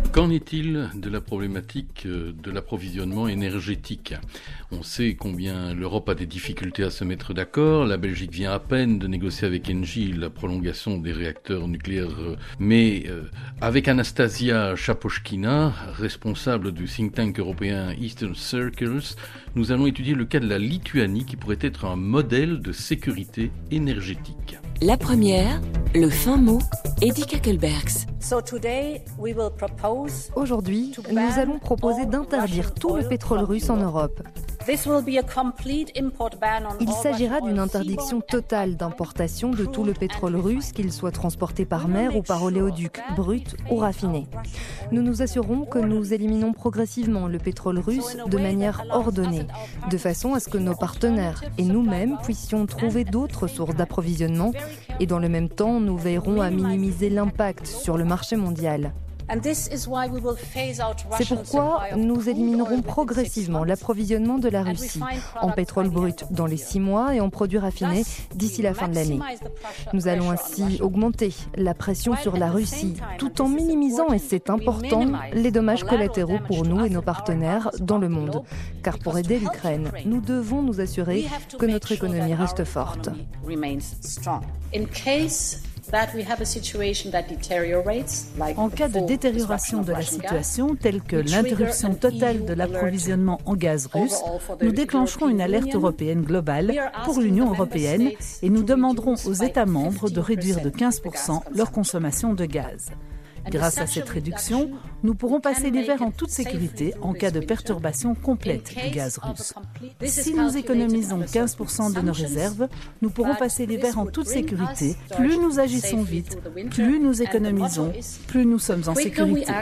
Qu'en est-il de la problématique de l'approvisionnement énergétique ? On sait combien l'Europe a des difficultés à se mettre d'accord. La Belgique vient à peine de négocier avec Engie la prolongation des réacteurs nucléaires. Mais avec Anastasia Chapochkina, responsable du think tank européen Eastern Circles, nous allons étudier le cas de la Lituanie qui pourrait être un modèle de sécurité énergétique. La première, le fin mot, Eddy Kakelbergs. Aujourd'hui, nous allons proposer d'interdire tout le pétrole russe en Europe. Il s'agira d'une interdiction totale d'importation de tout le pétrole russe, qu'il soit transporté par mer ou par oléoduc, brut ou raffiné. Nous nous assurons que nous éliminons progressivement le pétrole russe de manière ordonnée, de façon à ce que nos partenaires et nous-mêmes puissions trouver d'autres sources d'approvisionnement et dans le même temps, nous veillerons à minimiser l'impact sur le marché mondial. C'est pourquoi nous éliminerons progressivement l'approvisionnement de la Russie en pétrole brut dans les 6 mois et en produits raffinés d'ici la fin de l'année. Nous allons ainsi augmenter la pression sur la Russie tout en minimisant, et c'est important, les dommages collatéraux pour nous et nos partenaires dans le monde. Car pour aider l'Ukraine, nous devons nous assurer que notre économie reste forte. En cas de détérioration de la situation, telle que l'interruption totale de l'approvisionnement en gaz russe, nous déclencherons une alerte européenne globale pour l'Union européenne et nous demanderons aux États membres de réduire de 15% leur consommation de gaz. Grâce à cette réduction, nous pourrons passer l'hiver en toute sécurité en cas de perturbation complète du gaz russe. Si nous économisons 15% de nos réserves, nous pourrons passer l'hiver en toute sécurité. Plus nous agissons vite, plus nous économisons, plus nous sommes en sécurité.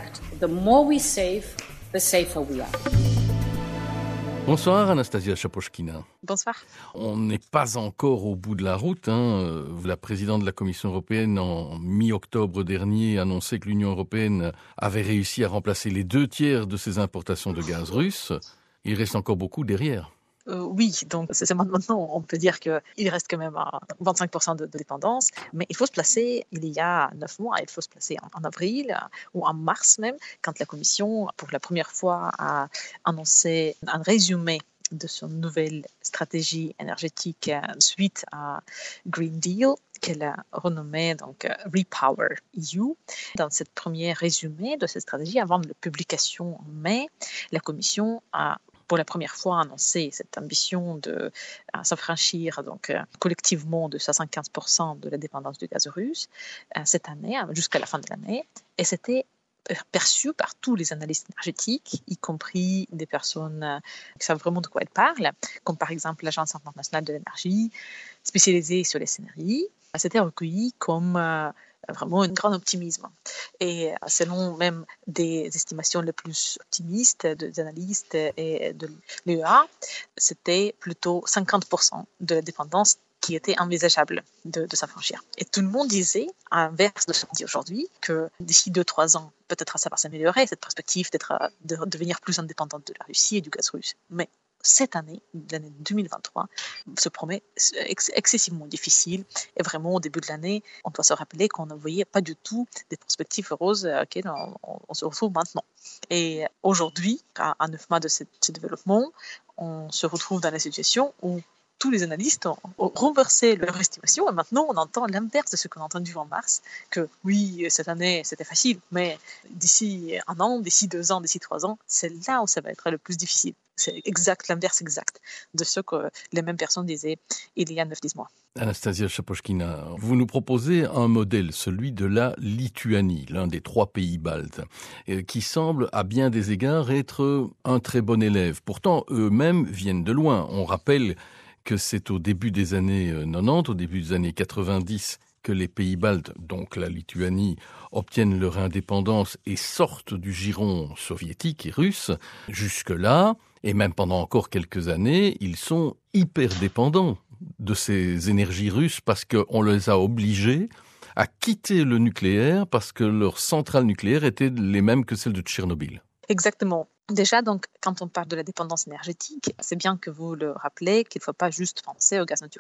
Bonsoir Anastasia Chapochkina. Bonsoir. On n'est pas encore au bout de la route. La présidente de la Commission européenne, en mi-octobre dernier, annonçait que l'Union européenne avait réussi à remplacer les 2/3 de ses importations de gaz russe. Il reste encore beaucoup derrière. Oui, donc c'est maintenant, on peut dire qu'il reste quand même à 25% de dépendance, mais il faut se placer, il y a 9 mois, il faut se placer en avril ou en mars même, quand la Commission, pour la première fois, a annoncé un résumé de son nouvelle stratégie énergétique suite à Green Deal, qu'elle a renommée donc Repower EU. Dans cette première résumé de cette stratégie, avant la publication en mai, la Commission a pour la première fois annoncé cette ambition de s'affranchir collectivement de 75% de la dépendance du gaz russe cette année, jusqu'à la fin de l'année. Et c'était perçu par tous les analystes énergétiques, y compris des personnes qui savent vraiment de quoi elles parlent, comme par exemple l'Agence internationale de l'énergie, spécialisée sur les scénarios. C'était recueilli comme vraiment un grand optimisme. Et selon même des estimations les plus optimistes des analystes et de l'UEA, c'était plutôt 50% de la dépendance qui était envisageable de s'affranchir. Et tout le monde disait, à l'inverse de ce qu'on dit aujourd'hui, que d'ici 2-3 ans, peut-être ça va s'améliorer, cette perspective de devenir plus indépendante de la Russie et du gaz russe. Mais cette année, l'année 2023, se promet excessivement difficile. Et vraiment, au début de l'année, on doit se rappeler qu'on ne voyait pas du tout des perspectives roses auxquelles on se retrouve maintenant. Et aujourd'hui, à 9 mois de ce développement, on se retrouve dans la situation où tous les analystes ont renversé leur estimation et maintenant on entend l'inverse de ce qu'on a entendu en mars, que oui, cette année c'était facile, mais d'ici 1 an, d'ici 2 ans, d'ici 3 ans, c'est là où ça va être le plus difficile. C'est l'inverse exact de ce que les mêmes personnes disaient il y a 9-10 mois. Anastasia Chapochkina, vous nous proposez un modèle, celui de la Lituanie, l'un des 3 pays baltes, qui semble à bien des égards être un très bon élève. Pourtant, eux-mêmes viennent de loin. On rappelle que c'est au début des années 90, au début des années 90, que les pays baltes, donc la Lituanie, obtiennent leur indépendance et sortent du giron soviétique et russe. Jusque-là, et même pendant encore quelques années, ils sont hyper dépendants de ces énergies russes parce qu'on les a obligés à quitter le nucléaire parce que leurs centrales nucléaires étaient les mêmes que celles de Tchernobyl. Exactement. Déjà, donc, quand on parle de la dépendance énergétique, c'est bien que vous le rappelez qu'il ne faut pas juste penser au gaz naturel.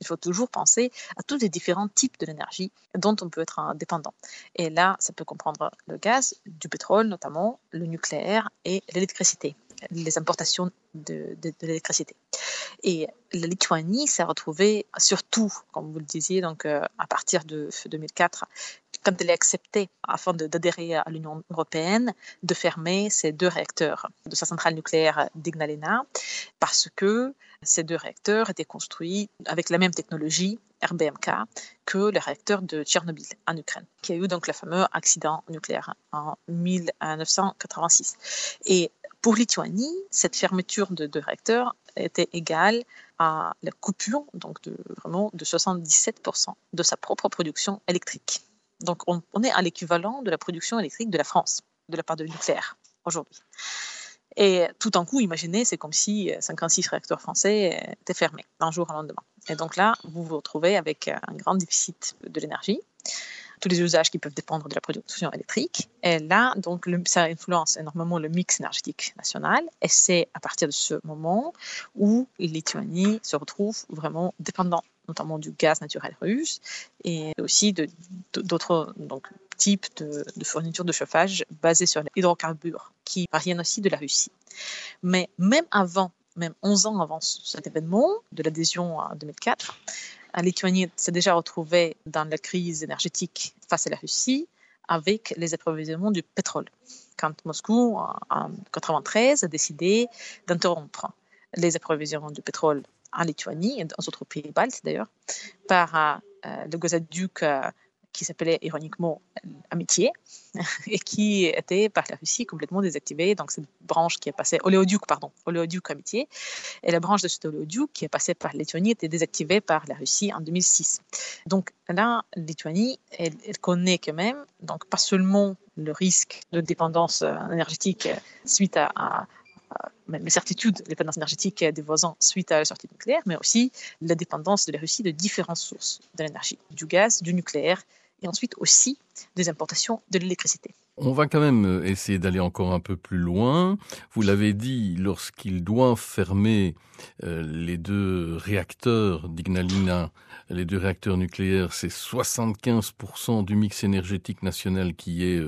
Il faut toujours penser à tous les différents types de l'énergie dont on peut être dépendant. Et là, ça peut comprendre le gaz, du pétrole notamment, le nucléaire et l'électricité, les importations de l'électricité. Et la Lituanie s'est retrouvée, surtout, comme vous le disiez, donc, à partir de 2004, quand elle a accepté, afin d'adhérer à l'Union européenne, de fermer ces 2 réacteurs de sa centrale nucléaire d'Ignalina, parce que ces 2 réacteurs étaient construits avec la même technologie RBMK que le réacteur de Tchernobyl en Ukraine, qui a eu donc le fameux accident nucléaire en 1986. Et pour Lituanie, cette fermeture de 2 réacteurs était égale à la coupure donc de 77% de sa propre production électrique. Donc on est à l'équivalent de la production électrique de la France, de la part de nucléaire aujourd'hui. Et tout d'un coup, imaginez, c'est comme si 56 réacteurs français étaient fermés d'un jour au lendemain. Et donc là, vous vous retrouvez avec un grand déficit de l'énergie, tous les usages qui peuvent dépendre de la production électrique. Et là, donc, ça influence énormément le mix énergétique national. Et c'est à partir de ce moment où la Lituanie se retrouve vraiment dépendante, notamment du gaz naturel russe et aussi d'autres types de fournitures de chauffage basées sur les hydrocarbures qui viennent aussi de la Russie. Mais même 11 ans avant cet événement de l'adhésion en 2004, la Lituanie s'est déjà retrouvée dans la crise énergétique face à la Russie avec les approvisionnements du pétrole. Quand Moscou, en 1993, a décidé d'interrompre les approvisionnements du pétrole en Lituanie et dans d'autres pays baltes d'ailleurs, par le gazoduc qui s'appelait ironiquement Amitié et qui était par la Russie complètement désactivé. Donc cette branche qui est passée, oléoduc Amitié, et la branche de cet oléoduc qui est passée par la Lituanie était désactivée par la Russie en 2006. Donc là, la Lituanie, elle connaît quand même, donc pas seulement le risque de dépendance énergétique suite à les certitudes de dépendance énergétique des voisins suite à la sortie nucléaire, mais aussi la dépendance de la Russie de différentes sources de l'énergie, du gaz, du nucléaire, et ensuite aussi des importations de l'électricité. On va quand même essayer d'aller encore un peu plus loin. Vous l'avez dit, lorsqu'il doit fermer les 2 réacteurs d'Ignalina, les 2 réacteurs nucléaires, c'est 75% du mix énergétique national qui est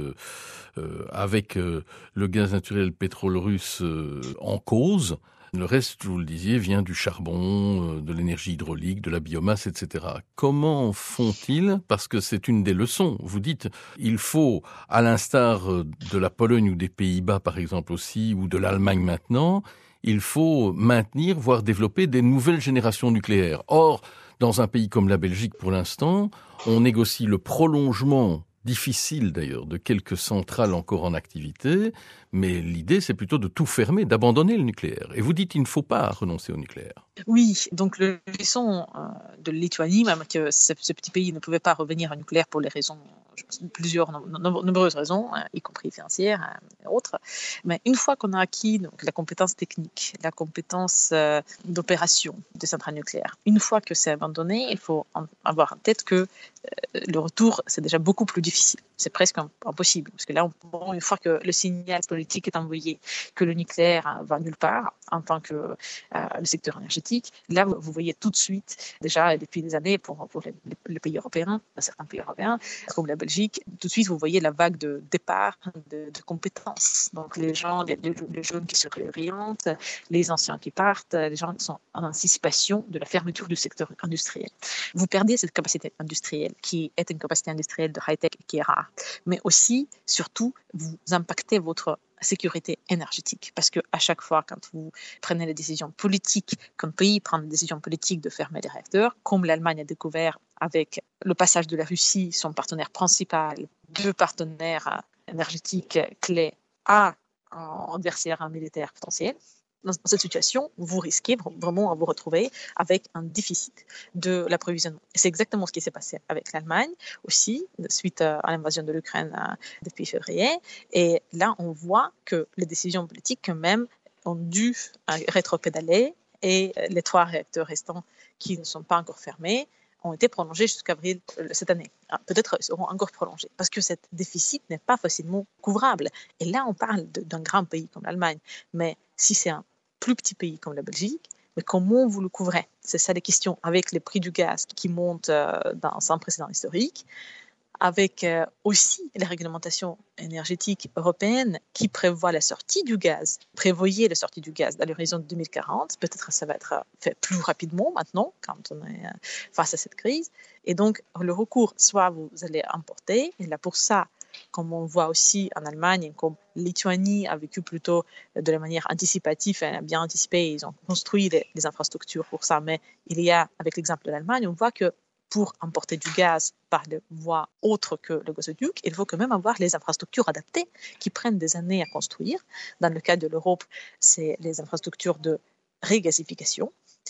avec le gaz naturel pétrole russe en cause. Le reste, vous le disiez, vient du charbon, de l'énergie hydraulique, de la biomasse, etc. Comment font-ils? Parce que c'est une des leçons. Vous dites, il faut, à l'instar de la Pologne ou des Pays-Bas, par exemple aussi, ou de l'Allemagne maintenant, il faut maintenir, voire développer des nouvelles générations nucléaires. Or, dans un pays comme la Belgique, pour l'instant, on négocie le prolongement difficile d'ailleurs, de quelques centrales encore en activité, mais l'idée c'est plutôt de tout fermer, d'abandonner le nucléaire. Et vous dites qu'il ne faut pas renoncer au nucléaire. Oui, donc le leçon de Lituanie, même que ce petit pays ne pouvait pas revenir au nucléaire pour les raisons, nombreuses raisons, y compris financières et autres. Mais une fois qu'on a acquis donc, la compétence technique, la compétence d'opération des centrales nucléaires, une fois que c'est abandonné, il faut avoir en tête que le retour, c'est déjà beaucoup plus difficile. C'est presque impossible. Parce que là, une fois que le signal politique est envoyé, que le nucléaire va nulle part en tant que le secteur énergétique, là, vous voyez tout de suite, déjà depuis des années, pour les pays européens, certains pays européens, comme la Belgique, tout de suite, vous voyez la vague de départ de compétences. Donc, les gens, les jeunes qui se réorientent, les anciens qui partent, les gens qui sont en anticipation de la fermeture du secteur industriel. Vous perdez cette capacité industrielle qui est une capacité industrielle de high-tech qui est rare. Mais aussi, surtout, vous impactez votre sécurité énergétique. Parce qu'à chaque fois, quand vous prenez les décisions politiques, qu'un pays prend la décision politique de fermer les réacteurs, comme l'Allemagne a découvert avec le passage de la Russie, son partenaire principal, 2 partenaires énergétiques clés, à un adversaire militaire potentiel, dans cette situation, vous risquez vraiment à vous retrouver avec un déficit de l'approvisionnement. Et c'est exactement ce qui s'est passé avec l'Allemagne aussi, suite à l'invasion de l'Ukraine depuis février. Et là, on voit que les décisions politiques, quand même, ont dû rétropédaler et les 3 réacteurs restants qui ne sont pas encore fermés ont été prolongés jusqu'à avril cette année. Peut-être seront encore prolongés parce que cet déficit n'est pas facilement couvrable. Et là, on parle d'un grand pays comme l'Allemagne. Mais si c'est un plus petit pays comme la Belgique, Mais comment vous le couvrez? C'est ça les questions, avec les prix du gaz qui montent sans précédent historique, avec aussi les réglementations énergétiques européennes qui prévoient la sortie du gaz. Prévoyez la sortie du gaz à l'horizon de 2040. Peut-être que ça va être fait plus rapidement maintenant, quand on est face à cette crise. Et donc, le recours, soit vous allez importer, et là pour ça, comme on voit aussi en Allemagne, comme Lituanie a vécu plutôt de la manière anticipative, elle a bien anticipé, ils ont construit les infrastructures pour ça. Mais il y a, avec l'exemple de l'Allemagne, on voit que pour importer du gaz par des voies autres que le gazoduc, il faut quand même avoir les infrastructures adaptées qui prennent des années à construire. Dans le cas de l'Europe, c'est les infrastructures de régasification.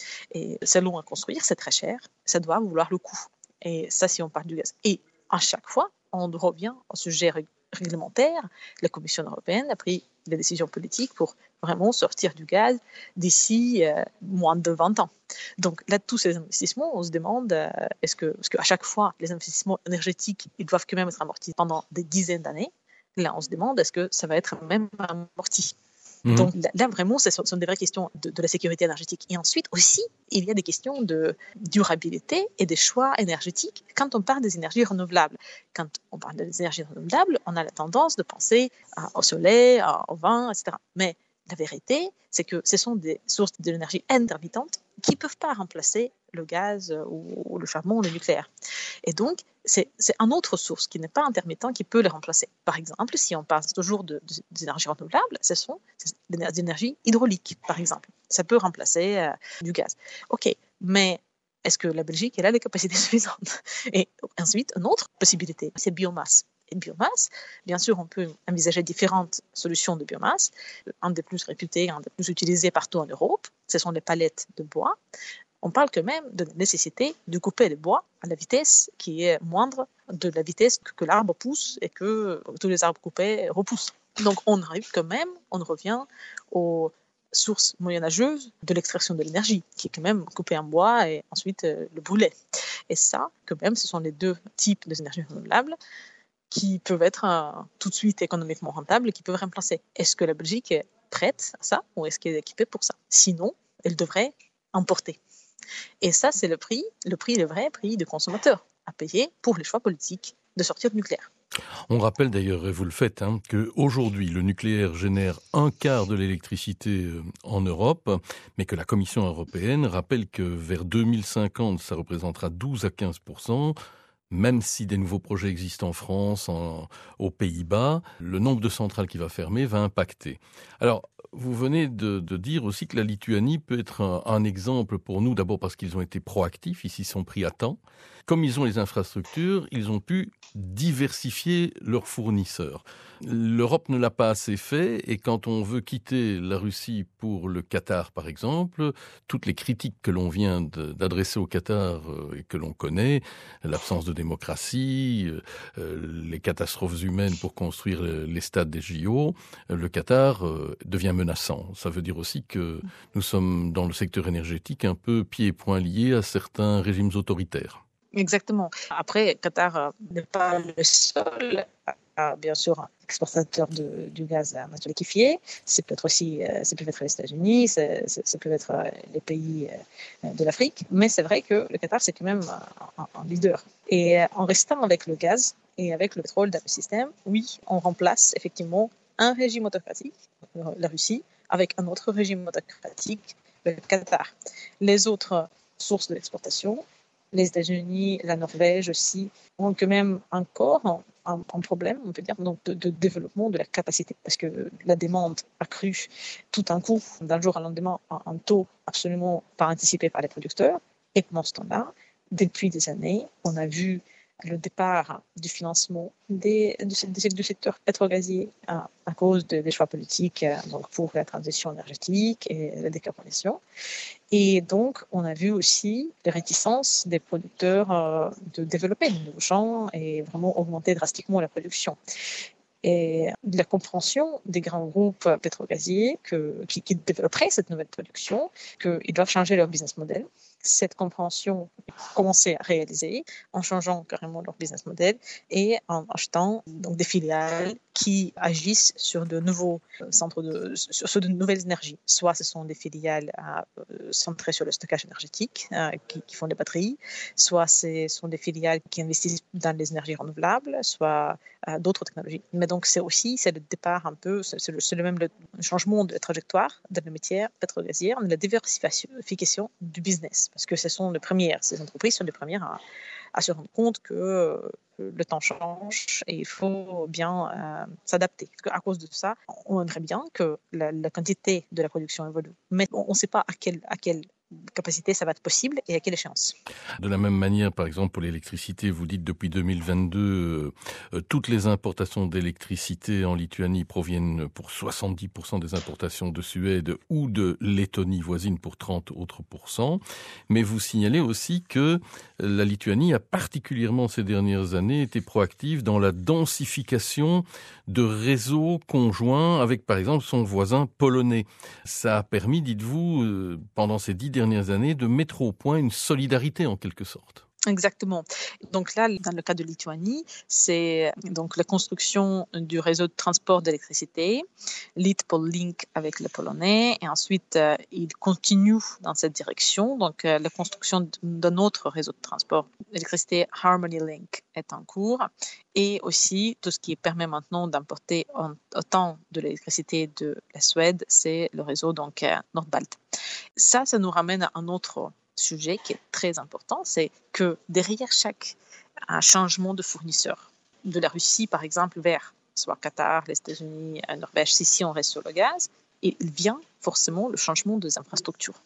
Et c'est long à construire, c'est très cher, ça doit vouloir le coût. Et ça, si on parle du gaz. Et à chaque fois, on revient au sujet réglementaire. La Commission européenne a pris des décisions politiques pour vraiment sortir du gaz d'ici moins de 20 ans. Donc là, tous ces investissements, on se demande, parce qu'à chaque fois, les investissements énergétiques, ils doivent quand même être amortis pendant des dizaines d'années. Là, on se demande, est-ce que ça va être même amorti? Donc là, vraiment, ce sont des vraies questions de la sécurité énergétique. Et ensuite aussi, il y a des questions de durabilité et des choix énergétiques quand on parle des énergies renouvelables. Quand on parle des énergies renouvelables, on a la tendance de penser au soleil, au vent, etc. Mais la vérité, c'est que ce sont des sources d'énergie intermittentes qui ne peuvent pas remplacer le gaz ou le charbon ou le nucléaire. Et donc, c'est une autre source qui n'est pas intermittent qui peut les remplacer. Par exemple, si on parle toujours des énergies renouvelables, ce sont des énergies hydrauliques, par exemple. Ça peut remplacer du gaz. OK, mais est-ce que la Belgique elle a les capacités suffisantes? Et ensuite, une autre possibilité, c'est biomasse. Et biomasse, bien sûr, on peut envisager différentes solutions de biomasse. Un des plus réputés, un des plus utilisés partout en Europe, ce sont les palettes de bois. On parle quand même de la nécessité de couper le bois à la vitesse qui est moindre de la vitesse que l'arbre pousse et que tous les arbres coupés repoussent. Donc on arrive quand même, on revient aux sources moyenâgeuses de l'extraction de l'énergie, qui est quand même couper un bois et ensuite le brûler. Et ça, quand même, ce sont les deux types d'énergie renouvelables qui peuvent être tout de suite économiquement rentables et qui peuvent remplacer. Est-ce que la Belgique est prête à ça ou est-ce qu'elle est équipée pour ça? Sinon, elle devrait importer. Et ça, c'est le vrai prix du consommateur à payer pour les choix politiques de sortir du nucléaire. On rappelle d'ailleurs, et vous le faites, qu'aujourd'hui, le nucléaire génère un quart de l'électricité en Europe, mais que la Commission européenne rappelle que vers 2050, ça représentera 12 à 15%. Même si des nouveaux projets existent en France, aux Pays-Bas, le nombre de centrales qui va fermer va impacter. Alors, vous venez de dire aussi que la Lituanie peut être un exemple pour nous, d'abord parce qu'ils ont été proactifs, ils s'y sont pris à temps. Comme ils ont les infrastructures, ils ont pu diversifier leurs fournisseurs. L'Europe ne l'a pas assez fait et quand on veut quitter la Russie pour le Qatar, par exemple, toutes les critiques que l'on vient d'adresser au Qatar et que l'on connaît, l'absence de démocratie, les catastrophes humaines pour construire les stades des JO, le Qatar devient menaçant. Ça veut dire aussi que nous sommes dans le secteur énergétique un peu pieds et poings liés à certains régimes autoritaires. Exactement. Après, Qatar n'est pas le seul, bien sûr, exportateur du gaz naturel liquéfié. C'est peut-être aussi, c'est peut-être les États-Unis, c'est peut-être les pays de l'Afrique. Mais c'est vrai que le Qatar, c'est quand même un leader. Et en restant avec le gaz et avec le pétrole dans le système, oui, on remplace effectivement un régime autocratique, la Russie, avec un autre régime autocratique, le Qatar. Les autres sources de l'exportation, les États-Unis, la Norvège aussi, ont quand même encore un problème, on peut dire, donc de développement de la capacité, parce que la demande a cru tout d'un coup, d'un jour à lendemain, un taux absolument pas anticipé par les producteurs. Et pendant ce temps-là, depuis des années, on a vu le départ du financement du secteur pétro-gazier à cause des choix politiques donc pour la transition énergétique et la décarbonation. Et donc, on a vu aussi les réticences des producteurs de développer de nouveaux champs et vraiment augmenter drastiquement la production. Et de la compréhension des grands groupes pétro-gaziers qui développeraient cette nouvelle production, qu'ils doivent changer leur business model. cette compréhension commencer à réaliser en changeant carrément leur business model et en achetant donc des filiales qui agissent sur de nouveaux sur de nouvelles énergies. Soit ce sont des filiales centrées sur le stockage énergétique qui font des batteries, soit ce sont des filiales qui investissent dans les énergies renouvelables, soit d'autres technologies. Mais donc c'est le départ un peu, c'est le changement de trajectoire de la matière pétro-gazière, de la diversification du business. Parce que ces entreprises sont les premières à se rendre compte que le temps change et il faut bien s'adapter. À cause de ça, on aimerait bien que la quantité de la production évolue. Mais on ne sait pas à quelle capacité ça va être possible et à quelle échéance. De la même manière, par exemple, pour l'électricité, vous dites depuis 2022, toutes les importations d'électricité en Lituanie proviennent pour 70% des importations de Suède ou de Lettonie voisine pour 30 autres %. Mais vous signalez aussi que la Lituanie a particulièrement ces dernières années été proactive dans la densification de réseaux conjoints avec, par exemple, son voisin polonais. Ça a permis, dites-vous, pendant ces 10 dernières années, de mettre au point une solidarité en quelque sorte. Exactement. Donc là, dans le cas de Lituanie, c'est donc la construction du réseau de transport d'électricité, Litpol-Link avec les Polonais, et ensuite il continue dans cette direction. Donc la construction d'un autre réseau de transport d'électricité, Harmony Link, est en cours, et aussi tout ce qui permet maintenant d'importer autant de l'électricité de la Suède, c'est le réseau donc Nord-Balt. Ça nous ramène à un autre sujet qui est très important, c'est que derrière chaque changement de fournisseur, de la Russie par exemple vers soit Qatar, les États-Unis, la Norvège, si on reste sur le gaz, il vient forcément le changement des infrastructures.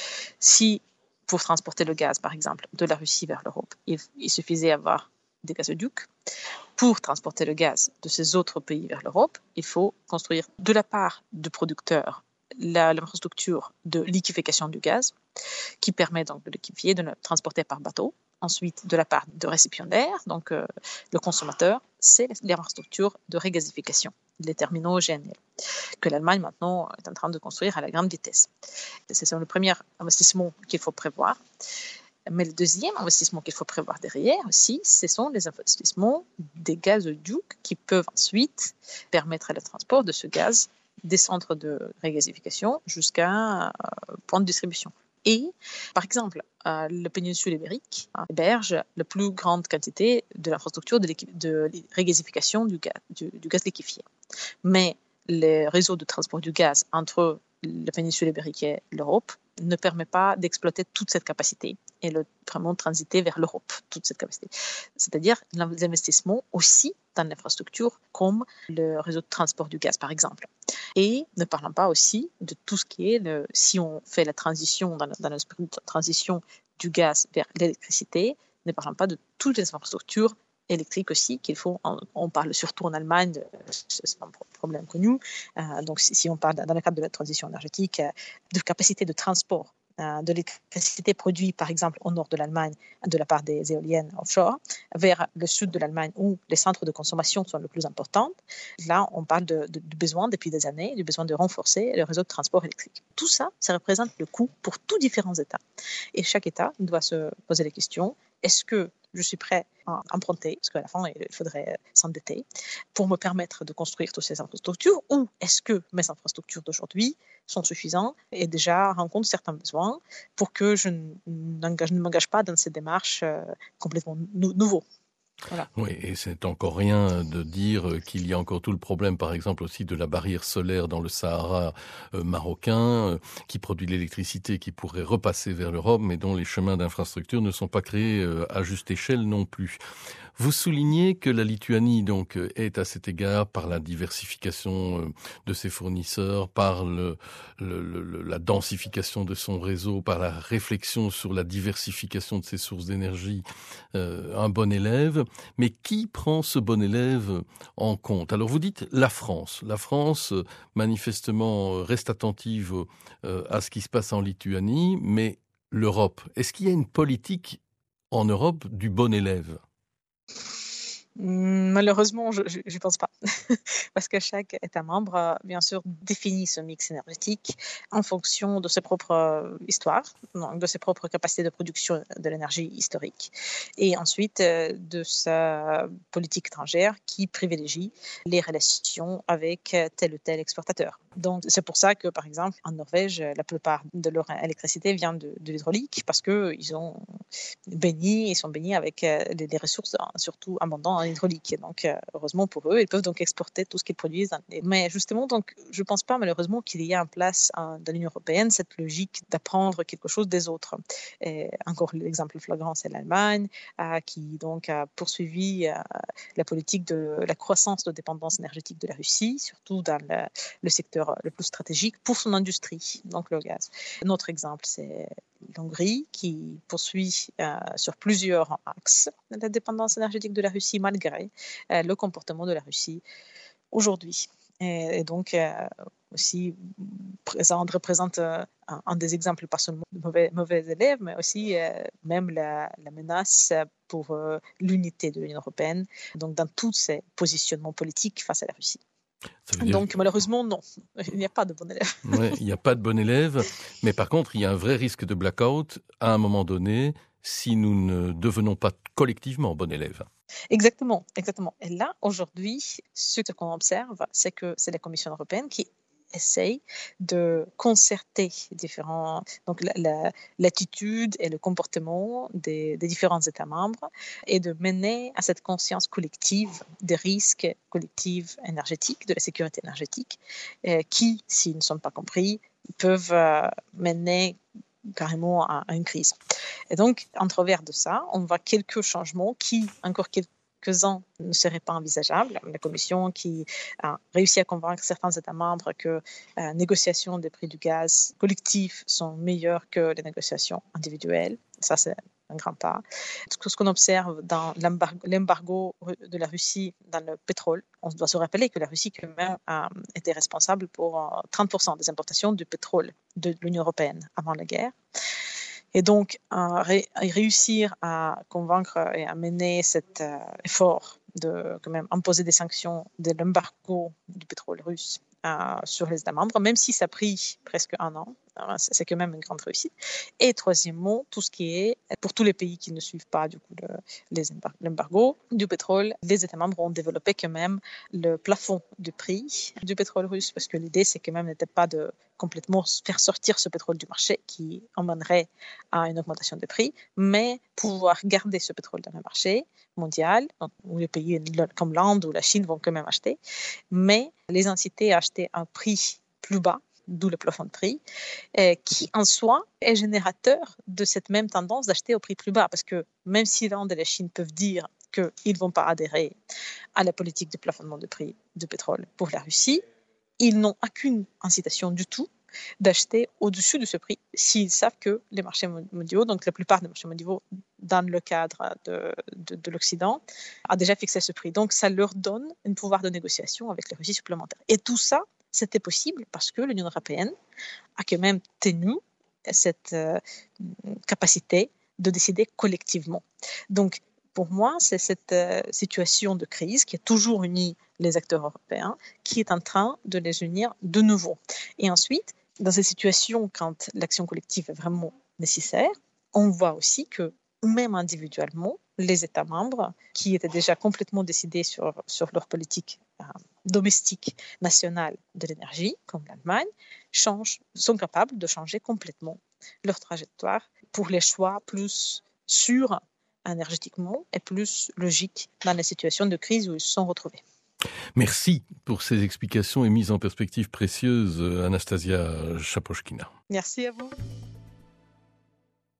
Si pour transporter le gaz par exemple de la Russie vers l'Europe, il suffisait d'avoir des gazoducs, pour transporter le gaz de ces autres pays vers l'Europe, il faut construire de la part de producteurs l'infrastructure de liquéfaction du gaz qui permet donc de liquéfier, de le transporter par bateau. Ensuite, de la part de récipiendaires, donc le consommateur, c'est l'infrastructure de régasification, les terminaux GNL, que l'Allemagne maintenant est en train de construire à la grande vitesse. C'est le premier investissement qu'il faut prévoir. Mais le deuxième investissement qu'il faut prévoir derrière aussi, ce sont les investissements des gazoducs qui peuvent ensuite permettre le transport de ce gaz des centres de régasification jusqu'à un point de distribution. Et, par exemple, la péninsule ibérique héberge la plus grande quantité de l'infrastructure de régasification du gaz liquéfié. Mais le réseau de transport du gaz entre la péninsule ibérique et l'Europe ne permet pas d'exploiter toute cette capacité et vraiment transiter vers l'Europe, toute cette capacité. C'est-à-dire les investissements aussi dans l'infrastructure comme le réseau de transport du gaz, par exemple. Et ne parlons pas aussi de tout ce qui est, si on fait la transition, dans l'esprit de transition du gaz vers l'électricité, ne parlons pas de toutes les infrastructures électriques aussi qu'il faut. On parle surtout en Allemagne, c'est un problème connu. Donc si on parle dans le cadre de la transition énergétique, de capacité de transport de l'électricité produite par exemple au nord de l'Allemagne de la part des éoliennes offshore vers le sud de l'Allemagne où les centres de consommation sont les plus importants. Là, on parle du besoin depuis des années, du besoin de renforcer le réseau de transport électrique. Tout ça, ça représente le coût pour tous différents États. Et chaque État doit se poser la question, est-ce que je suis prêt à emprunter, parce qu'à la fin, il faudrait s'endetter, pour me permettre de construire toutes ces infrastructures, ou est-ce que mes infrastructures d'aujourd'hui sont suffisantes et déjà rencontrent certains besoins pour que je ne m'engage pas dans ces démarches complètement nouveaux. Voilà. Oui, et c'est encore rien de dire qu'il y a encore tout le problème, par exemple, aussi de la barrière solaire dans le Sahara marocain, qui produit de l'électricité qui pourrait repasser vers l'Europe, mais dont les chemins d'infrastructure ne sont pas créés à juste échelle non plus. Vous soulignez que la Lituanie donc est à cet égard par la diversification de ses fournisseurs, par la densification de son réseau, par la réflexion sur la diversification de ses sources d'énergie, un bon élève. Mais qui prend ce bon élève en compte? Alors vous dites la France. La France, manifestement, reste attentive à ce qui se passe en Lituanie, mais l'Europe, est-ce qu'il y a une politique en Europe du bon élève? Malheureusement, je ne pense pas. Parce que chaque État membre, bien sûr, définit ce mix énergétique en fonction de ses propres histoires, donc de ses propres capacités de production de l'énergie historique, et ensuite de sa politique étrangère qui privilégie les relations avec tel ou tel exportateur. Donc, c'est pour ça que, par exemple, en Norvège, la plupart de leur électricité vient de l'hydraulique, parce qu'ils sont baignés avec des ressources surtout abondantes en hydraulique. Et donc, heureusement pour eux, ils peuvent donc exporter tout ce qu'ils produisent. Mais justement, donc, je ne pense pas malheureusement qu'il y ait en place dans l'Union européenne cette logique d'apprendre quelque chose des autres. Et encore l'exemple flagrant, c'est l'Allemagne, qui donc a poursuivi la politique de la croissance de dépendance énergétique de la Russie, surtout dans le secteur le plus stratégique pour son industrie, donc le gaz. Un autre exemple, c'est l'Hongrie qui poursuit sur plusieurs axes la dépendance énergétique de la Russie malgré le comportement de la Russie aujourd'hui. Et donc aussi représente un des exemples, pas seulement de mauvais élèves, mais aussi même la menace pour l'unité de l'Union européenne, donc dans tous ses positionnements politiques face à la Russie. Donc malheureusement, non, il n'y a pas de bon élève. Ouais, il n'y a pas de bon élève, mais par contre, il y a un vrai risque de blackout à un moment donné si nous ne devenons pas collectivement bon élève. Exactement. Et là, aujourd'hui, ce qu'on observe, c'est que c'est la Commission européenne qui essaye de concerter donc l'attitude et le comportement des différents États membres et de mener à cette conscience collective des risques collectifs énergétiques, de la sécurité énergétique, qui, s'ils ne sont pas compris, peuvent mener carrément à une crise. Et donc, en travers de ça, on voit quelques changements qui, encore quelques-uns, ne seraient pas envisageables. La Commission qui a réussi à convaincre certains États membres que les négociations des prix du gaz collectifs sont meilleures que les négociations individuelles. Ça, c'est un grand pas. Ce qu'on observe dans l'embargo de la Russie dans le pétrole, on doit se rappeler que la Russie quand même était responsable pour 30% des importations du pétrole de l'Union européenne avant la guerre. Et donc, réussir à convaincre et à mener cet effort de quand même imposer des sanctions de l'embargo du pétrole russe sur les États membres, même si ça a pris presque un an, c'est quand même une grande réussite. Et troisièmement, tout ce qui est, pour tous les pays qui ne suivent pas du coup l'embargo du pétrole, les États membres ont développé quand même le plafond du prix du pétrole russe, parce que l'idée, c'est quand même n'était pas de complètement faire sortir ce pétrole du marché qui emmènerait à une augmentation des prix, mais pouvoir garder ce pétrole dans le marché mondial, où les pays comme l'Inde ou la Chine vont quand même acheter, mais les inciter à acheter à un prix plus bas, d'où le plafond de prix, qui en soi est générateur de cette même tendance d'acheter au prix plus bas, parce que même si l'Inde et la Chine peuvent dire qu'ils ne vont pas adhérer à la politique de plafonnement de prix du pétrole pour la Russie, ils n'ont aucune incitation du tout d'acheter au-dessus de ce prix s'ils savent que les marchés mondiaux, donc la plupart des marchés mondiaux dans le cadre de l'Occident, a déjà fixé ce prix. Donc ça leur donne un pouvoir de négociation avec la Russie supplémentaire. Et tout ça, c'était possible parce que l'Union européenne a quand même tenu cette capacité de décider collectivement. Donc, pour moi, c'est cette situation de crise qui a toujours uni les acteurs européens qui est en train de les unir de nouveau. Et ensuite, dans ces situations, quand l'action collective est vraiment nécessaire, on voit aussi que même individuellement, les États membres qui étaient déjà complètement décidés sur leur politique domestique nationale de l'énergie, comme l'Allemagne, sont capables de changer complètement leur trajectoire pour les choix plus sûrs énergétiquement et plus logiques dans les situations de crise où ils se sont retrouvés. Merci pour ces explications et mises en perspective précieuses, Anastasia Chapochkina. Merci à vous.